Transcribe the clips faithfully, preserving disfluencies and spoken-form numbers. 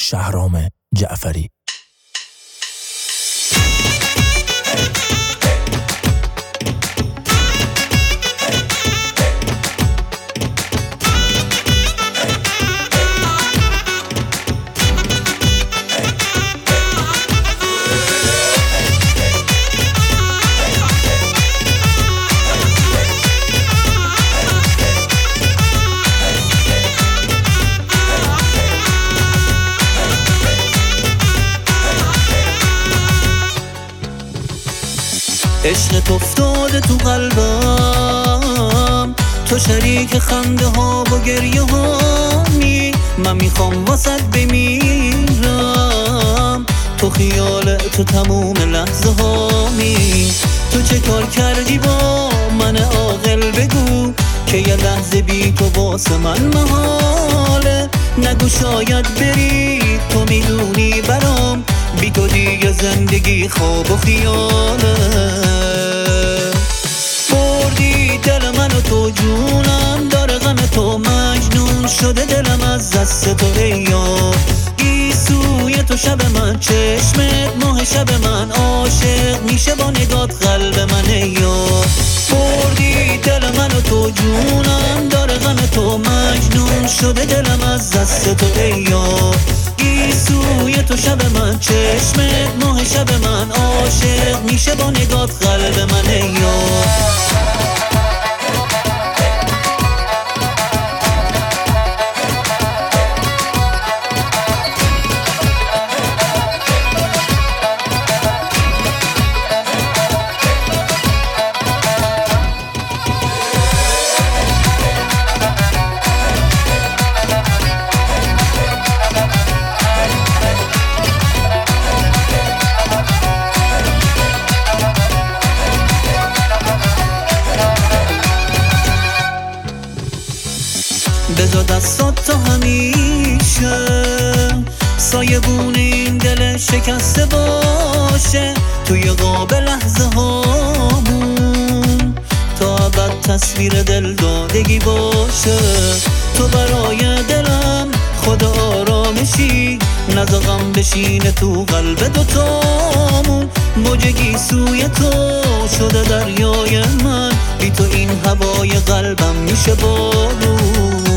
شهرام جعفری. عشقت افتاده تو قلبم، تو شریک خنده ها و گریه هامی، من میخوام واسط بمیرم، تو خیال تو تموم لحظه هامی. تو چه کار کردی با من عاقل بگو، که یه لحظه بی تو واسه من محاله. نگو شاید بری، تو میدونی برام بی تو دیگه زندگی خواب و خیاله. بردی دل منو تو، جونم داره غم تو، مجنون شده دلم از دست تو ای یار. گیسوی تو شب من، چشمت ماه شب من، عاشق میشه با نگات قلب من ای یار. بردی دل منو تو، جونم داره غم تو، مجنون شده دلم از دست تو ای یار. گیسوی تو شب من، چشمت ماه شب من، عاشق میشه با نگات قلب من ای یار. بذار دستات تا همیشه سایبون این دل شکسته باشه، توی قاب لحظه هامون تا ابد تصویر دل دادگی باشه. تو برای دلم خدا آرامشی، نزاقم بشینه تو قلب دوتامون. موجگی سوی تو شده دریای من، بی تو این هوای قلبم میشه بارون.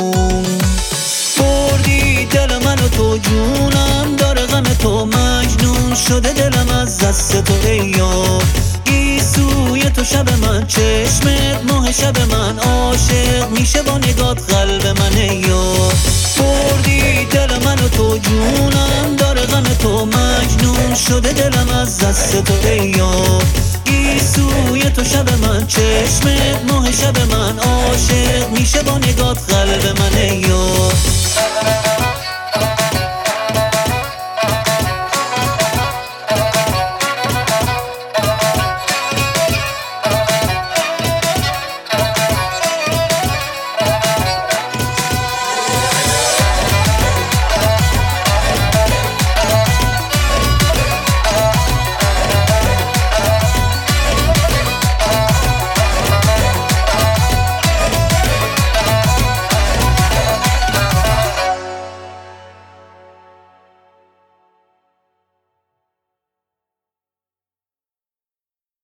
بردی دل منو تو، جونم داره غم تو، مجنون شده دلم از دست تو ای یار. گیسوی تو شب من، چشمت ماه شب من، عاشق میشه با نگات قلب من ای یار. بردی دل منو تو، جونم داره غم تو، مجنون شده دلم از دست تو ای یار. گیسوی تو شب من، چشمت ماه شب من، عاشق میشه با نگات قلب من ای یار.